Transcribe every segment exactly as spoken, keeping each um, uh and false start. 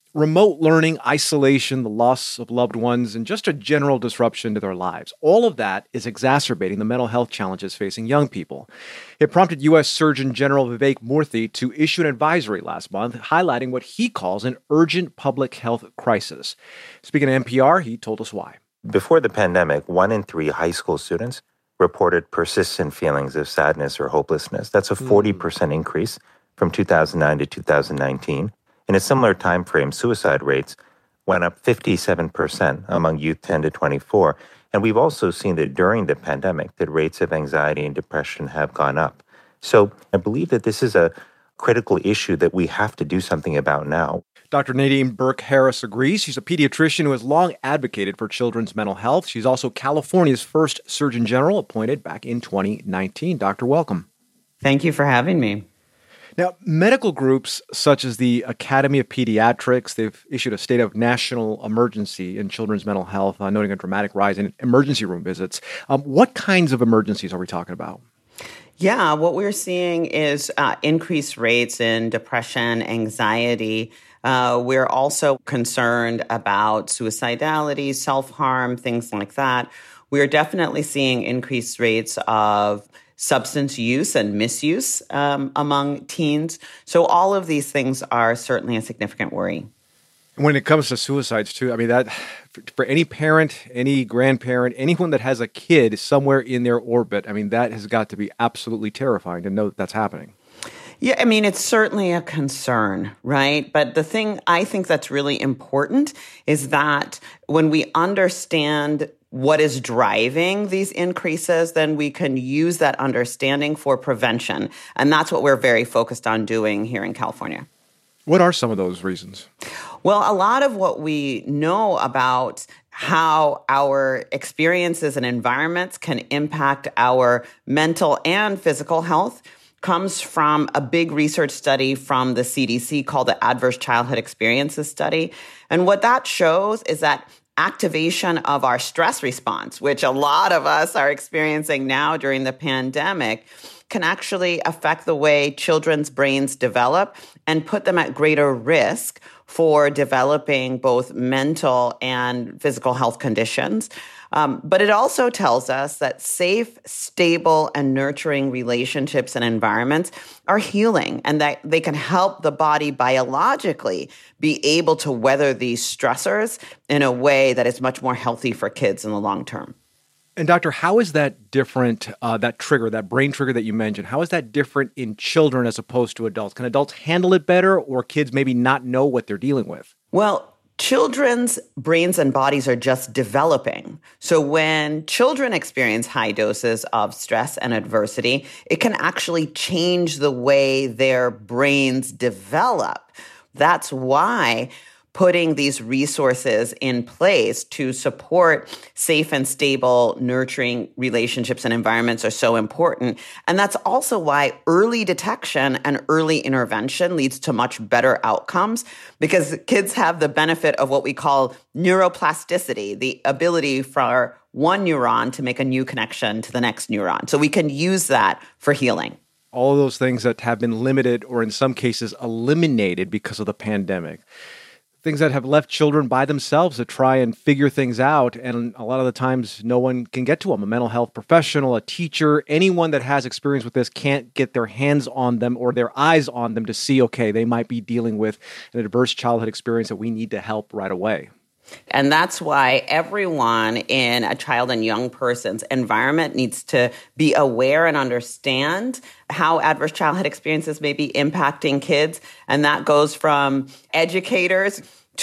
Remote learning, isolation, the loss of loved ones, and just a general disruption to their lives. All of that is exacerbating the mental health challenges facing young people. It prompted U S Surgeon General Vivek Murthy to issue an advisory last month highlighting what he calls an urgent public health crisis. Speaking to N P R, he told us why. Before the pandemic, one in three high school students reported persistent feelings of sadness or hopelessness. That's a forty percent increase from two thousand nine to two thousand nineteen. In a similar time frame, suicide rates went up fifty-seven percent among youth ten to twenty-four. And we've also seen that during the pandemic, that rates of anxiety and depression have gone up. So I believe that this is a critical issue that we have to do something about now. Doctor Nadine Burke-Harris agrees. She's a pediatrician who has long advocated for children's mental health. She's also California's first Surgeon General, appointed back in twenty nineteen. Doctor, welcome. Thank you for having me. Now, medical groups such as the Academy of Pediatrics, they've issued a state of national emergency in children's mental health, uh, noting a dramatic rise in emergency room visits. Um, what kinds of emergencies are we talking about? Yeah, what we're seeing is uh, increased rates in depression, anxiety. Uh, we're also concerned about suicidality, self-harm, things like that. We're definitely seeing increased rates of substance use and misuse um, among teens. So all of these things are certainly a significant worry. When it comes to suicides, too, I mean, that for any parent, any grandparent, anyone that has a kid somewhere in their orbit, I mean, that has got to be absolutely terrifying to know that that's happening. Yeah, I mean, it's certainly a concern, right? But the thing I think that's really important is that when we understand what is driving these increases, then we can use that understanding for prevention. And that's what we're very focused on doing here in California. What are some of those reasons? Well, a lot of what we know about how our experiences and environments can impact our mental and physical health comes from a big research study from the C D C called the Adverse Childhood Experiences Study. And what that shows is that activation of our stress response, which a lot of us are experiencing now during the pandemic, can actually affect the way children's brains develop and put them at greater risk for developing both mental and physical health conditions. Um, but it also tells us that safe, stable, and nurturing relationships and environments are healing and that they can help the body biologically be able to weather these stressors in a way that is much more healthy for kids in the long term. And doctor, how is that different, uh, that trigger, that brain trigger that you mentioned, how is that different in children as opposed to adults? Can adults handle it better or kids maybe not know what they're dealing with? Well, children's brains and bodies are just developing. So when children experience high doses of stress and adversity, it can actually change the way their brains develop. That's why putting these resources in place to support safe and stable, nurturing relationships and environments are so important. And that's also why early detection and early intervention leads to much better outcomes, because kids have the benefit of what we call neuroplasticity, the ability for one neuron to make a new connection to the next neuron. So we can use that for healing. All of those things that have been limited or in some cases eliminated because of the pandemic. Things that have left children by themselves to try and figure things out. And a lot of the times, no one can get to them. A mental health professional, a teacher, anyone that has experience with this can't get their hands on them or their eyes on them to see, okay, they might be dealing with an adverse childhood experience that we need to help right away. And that's why everyone in a child and young person's environment needs to be aware and understand how adverse childhood experiences may be impacting kids. And that goes from educators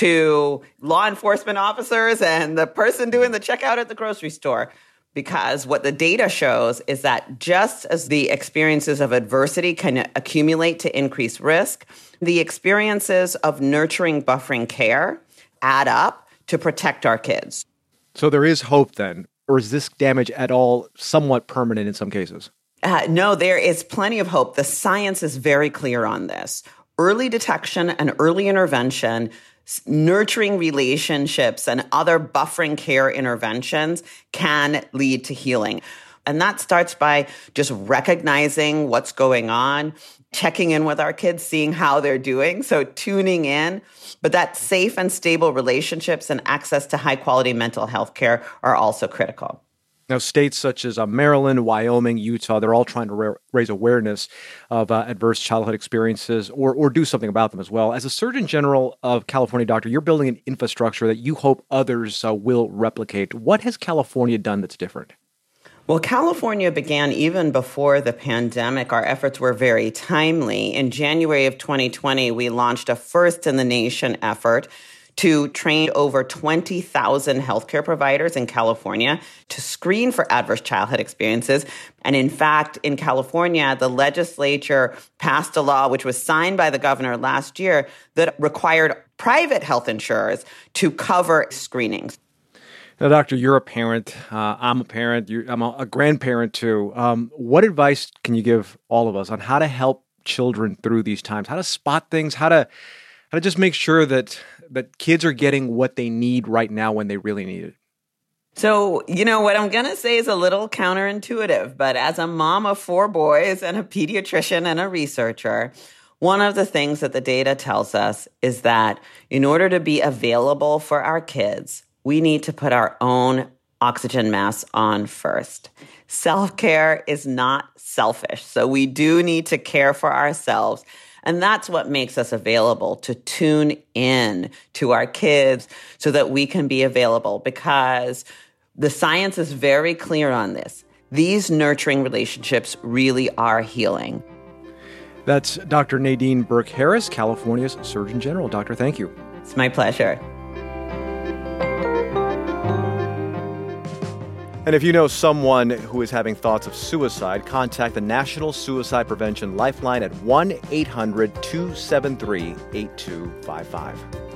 to law enforcement officers and the person doing the checkout at the grocery store. Because what the data shows is that just as the experiences of adversity can accumulate to increase risk, the experiences of nurturing, buffering care add up to protect our kids. So there is hope then, or is this damage at all somewhat permanent in some cases? Uh, no, there is plenty of hope. The science is very clear on this. Early detection and early intervention, nurturing relationships and other buffering care interventions can lead to healing. And that starts by just recognizing what's going on, checking in with our kids, seeing how they're doing. So tuning in. But that safe and stable relationships and access to high quality mental health care are also critical. Now, states such as uh, Maryland, Wyoming, Utah, they're all trying to ra- raise awareness of uh, adverse childhood experiences or or do something about them as well. As a Surgeon General of California, Doctor, you're building an infrastructure that you hope others uh, will replicate. What has California done that's different? Well, California began even before the pandemic. Our efforts were very timely. In January of twenty twenty, we launched a first-in-the-nation effort to train over twenty thousand healthcare providers in California to screen for adverse childhood experiences. And in fact, in California, the legislature passed a law which was signed by the governor last year that required private health insurers to cover screenings. Now, Doctor, you're a parent. Uh, I'm a parent. You're, I'm a, a grandparent, too. Um, what advice can you give all of us on how to help children through these times? How to spot things? How to how to just make sure that that kids are getting what they need right now when they really need it? So, you know, what I'm going to say is a little counterintuitive, but as a mom of four boys and a pediatrician and a researcher, one of the things that the data tells us is that in order to be available for our kids, we need to put our own oxygen mask on first. Self-care is not selfish, so we do need to care for ourselves. And that's what makes us available to tune in to our kids so that we can be available, because the science is very clear on this. These nurturing relationships really are healing. That's Doctor Nadine Burke-Harris, California's Surgeon General. Doctor, thank you. It's my pleasure. And if you know someone who is having thoughts of suicide, contact the National Suicide Prevention Lifeline at one eight hundred two seven three eight two five five.